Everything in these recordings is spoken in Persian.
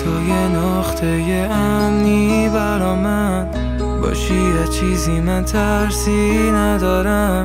تو یه نقطه امنی برا من باشی، یه چیزی من ترسی ندارم.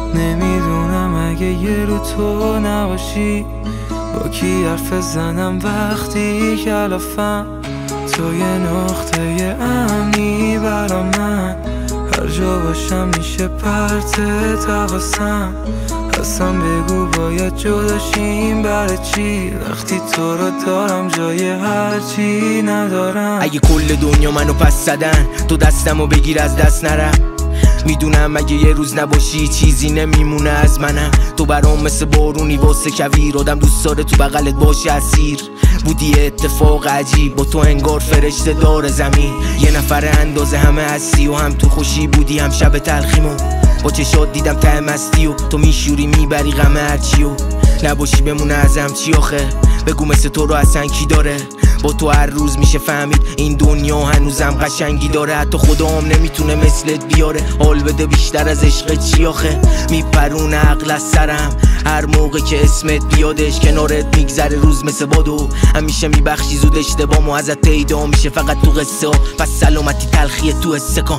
نمیدونم اگه یه رو تو نباشی با کی حرف زنم وقتی کلافم. تو یه نقطه امنی برا من، هر جا باشم میشه پرت حواسم. اصلا بگو باید جداشیم برای چی، وقتی تو رو دارم جای هرچی ندارم. اگه کل دنیا منو پس زدن تو دستمو بگیر از دست نرم. میدونم اگه یه روز نباشی چیزی نمیمونه از منم. تو برام مثل بارونی واسه کویر، آدم دوست داره تو بغلت باشه اسیر. بودی اتفاق عجیب، با تو انگار فرشته دار زمین. یه نفر اندازه همه هستی و هم تو خوشی بودی هم شب تلخیمو. با چشات دیدم ته مستی و تو میشوری میبری غم هرچی و نباشی بمونه ازم چی آخه. بگو مثل تو رو اصلا کی داره؟ با تو هر روز میشه فهمید این دنیا هنوزم قشنگی داره. حتی خدام نمیتونه مثلت بیاره. حال بده بیشتر از عشق چی آخه؟ میپرونه عقل از سرم هر موقع که اسمت بیادش. کنارت میگذره روز مثل بادو، همیشه میبخشی زود اشتباهمو ازت پیدا میشه فقط تو قصه ها. پس سلامتی تلخیه تو استکان.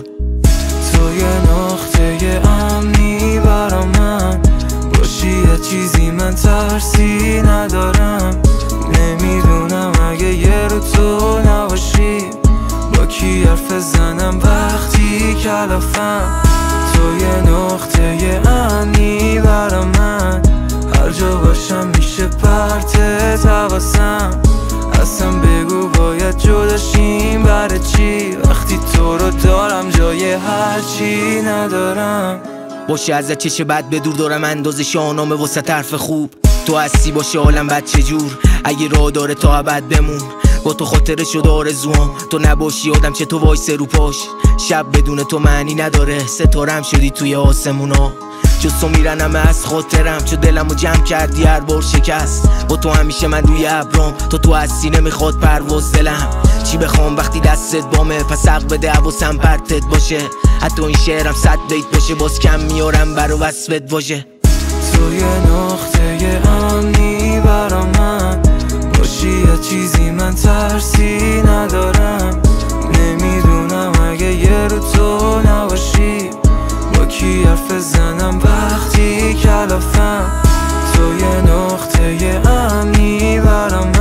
تو یه نقطه امنی برا من باشی، یه چیزی من ترسی ندارم. نمیدونم اگه یه رو تو نباشی با کی حرف زنم وقتی کلافم. تو یه نقطه امنی برا من، هر جا باشم میشه پرت حواسم. اصلا بگو باید جداشیم برای چی، وقتی تو رو دارم جای هرچی ندارم. باشه ازت چش بد به دور دارم اندازه شاهنامه واسه طرف خوب. تو هستی باشه عالم بد چجور، اگه راه داره تا ابد بمون. با تو خاطره شد آرزوام، تو نباشی آدم چه تو وایسه رو پاش. شب بدون تو معنی نداره، ستارم شدی توی آسمونا. جز تو میرنم از خاطرم، چو دلمو جمع کردی هر بار شکست. با تو همیشه من روی ابرام، تو هستی نمیخواد پرواز دلم. چی بخوام وقتی دستت بامه، پس حق بده حواسم پرتت باشه. حتی این شعرم 100 بیت باشه باز کم میارم برا وصفت واژه. تو یه نقطه امنی برا من باشی، یه چیزی من ترسی ندارم. نمیدونم اگه یه رو تو نباشی با کی حرف زنم وقتی کلافم. تو یه نقطه امنی برا